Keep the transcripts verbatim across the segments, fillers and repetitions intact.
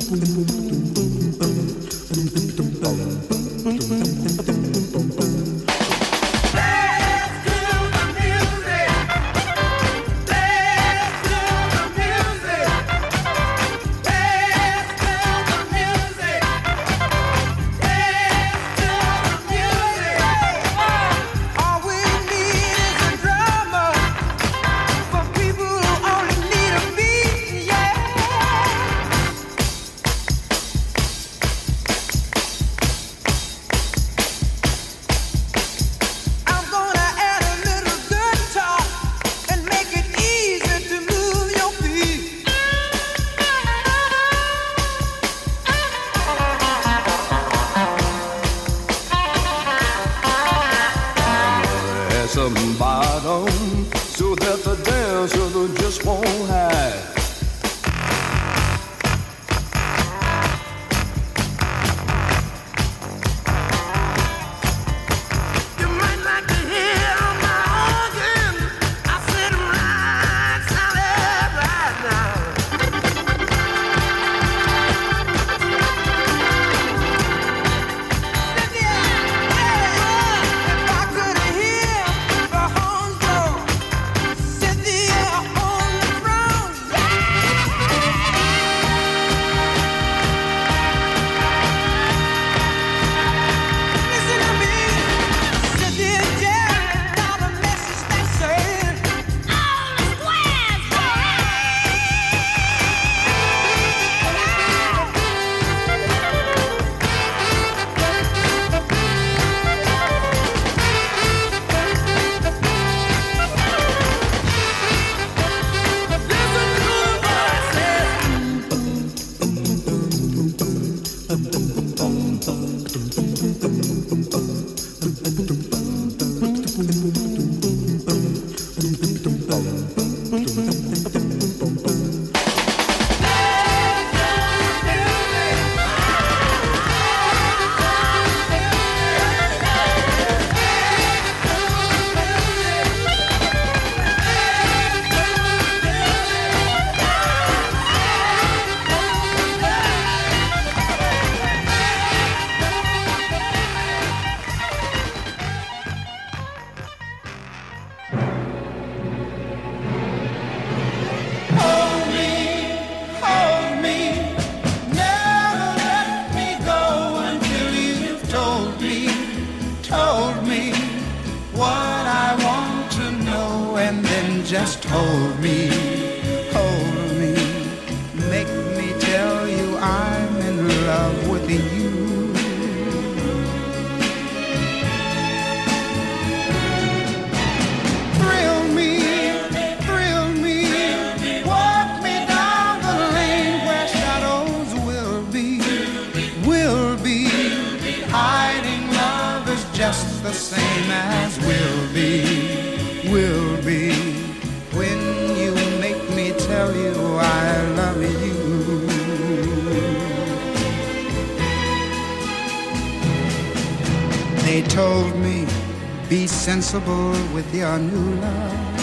Sensible with your new love.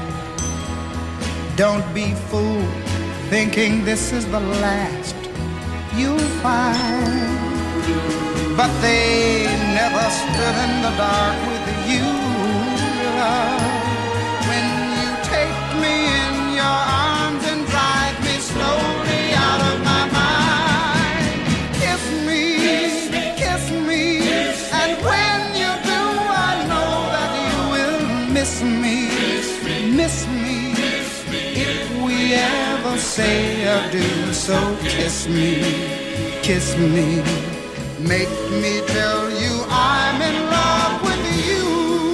Don't be fooled thinking this is the last you'll find. But they never stood in the dark with you, love. When you take me in your arms and drive me slowly out of my mind, kiss me, kiss me, kiss me, kiss me. And when you do, I know that you will miss me, miss me, miss me, miss me. If we ever say adieu, so kiss me, kiss me. Make me tell you I'm in love with you.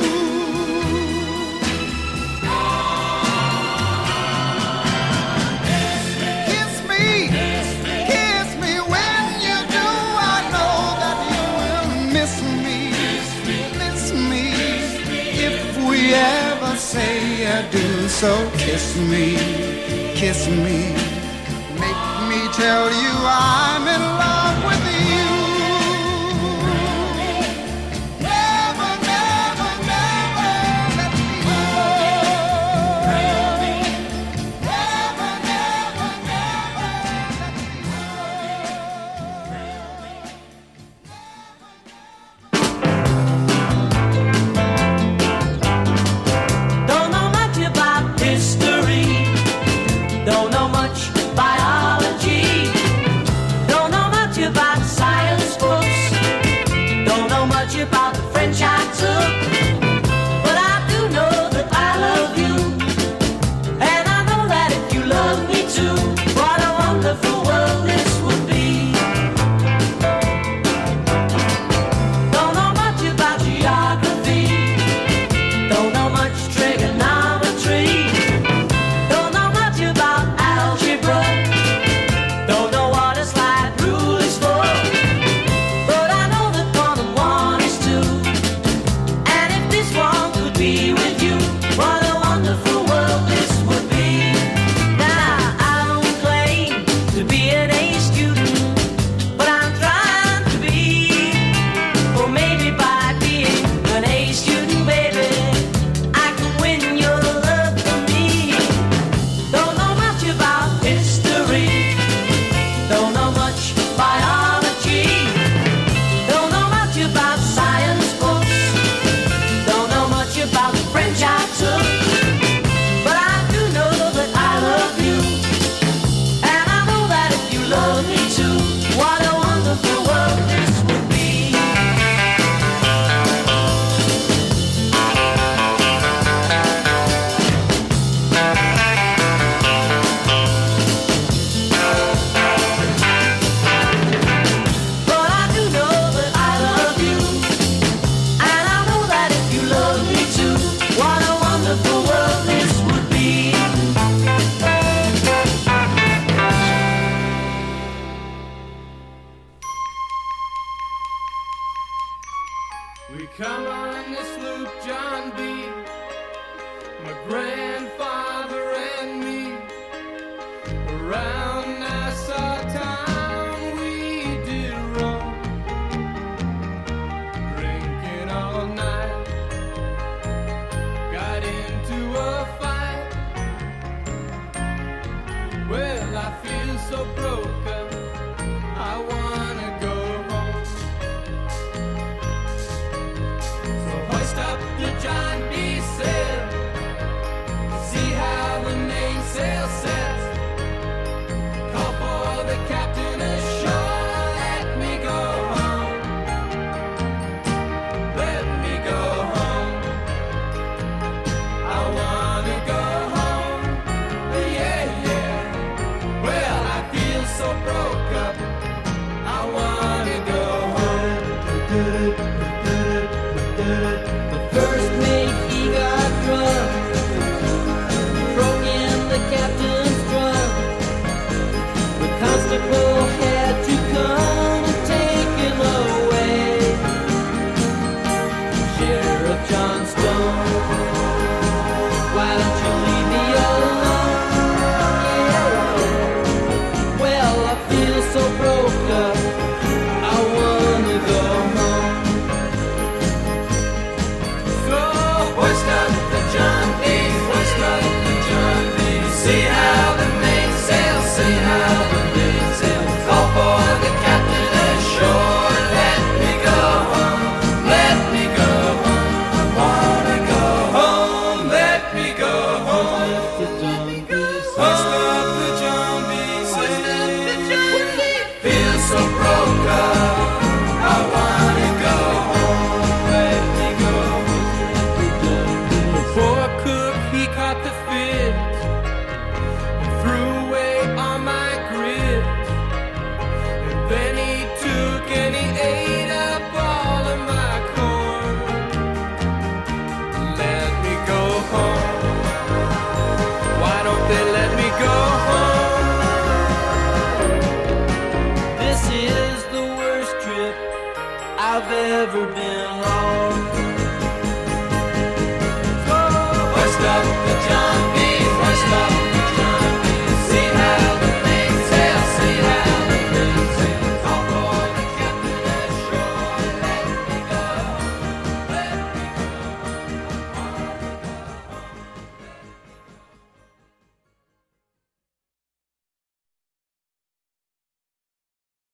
Kiss me, kiss me. When you do, I know that you will miss me, miss me. If we ever say adieu, so kiss me, kiss me. Make me tell you I'm in love with you. Come on this sloop, John B. My grandfather and me. Around Nassau town we did roam, drinking all night. Got into a fight. Well, I feel so broke up, I wanna go home. So hoist up the John B. sail, see how the mainsail sets. Call for the captain ashore, let me go home. Let me go home. I wanna go home. Yeah, yeah. Well, I feel so broke up, I wanna go home. The first mate, he got drunk, broke in the captain's drum. The constable had to come and take him away. Sheriff John Stone, why don't you leave me alone? Yeah. Well, I feel so broke up, I wanna go home. So hoist up the John B, hoist up the John B. See how the mainsail, see how the mainsail. Call for the captain ashore, let me go home, let me go home. I wanna go home, let me go home. Hoist up the John B, hoist up the John B. Feel so broke up, I wanna go home, let me go home. The poor cook, he caught the fit and threw away all my grit. And then he took and he ate up all of my corn. Let me go home. Why don't they let me go home? This is the worst trip I've ever been